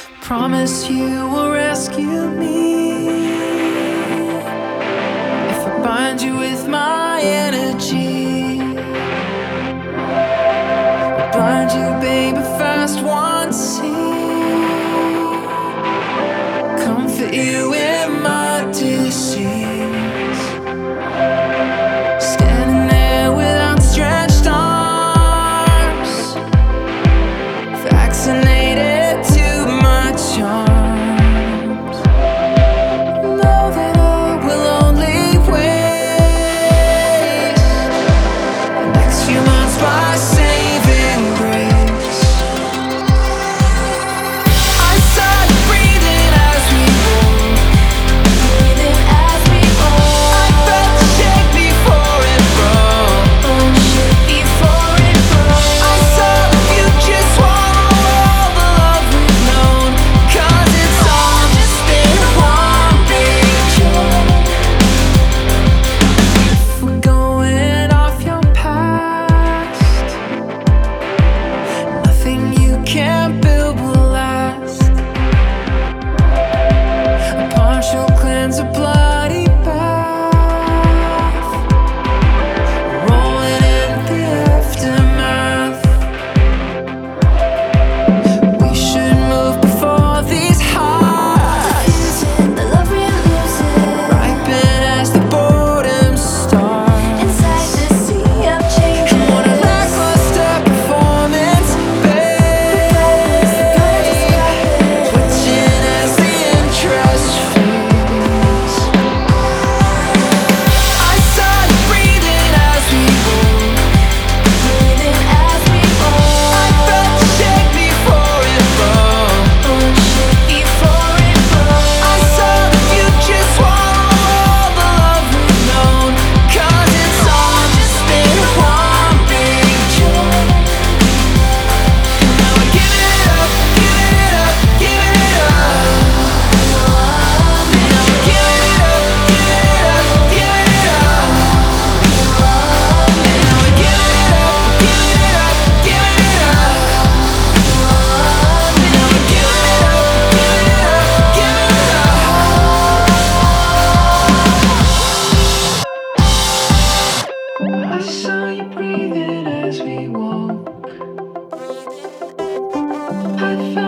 Promise you will rescue me if I bind you with my energy. Blind you, baby, fast one see. Comfort you in my disease. Standing there with outstretched arms, vaccinated to my charms. Know that I will only waste the next few months by saving grace. I saw you breathing as we walk, breathing as we walk. I felt the shake before it broke, shake before it broke. I saw the future swallow all the love we've known, 'cause it's all just been one big joke. If we're going off your past, nothing you can't build will last. A partial cleanse, a bloody bath, rolling in the aftermath. We should move before these hearts The love we're losing ripen as the boredom starts. inside the sea of change. What a lackluster performance, babe. Twitching as the interest fades. I saw you breathing as we walk, Breathing as we walk, I felt the shake before it broke, shake before it broke. I saw the future swallow all the love we've known, 'cause it's all just been one big joke. Now we're giving it up, giving it up, giving it up. Now we're giving it up, giving it up, giving it up. Now we're giving it up, giving it up, giving it up. Now we're giving it up, giving it up, giving it up. I saw you breathing as we walk. I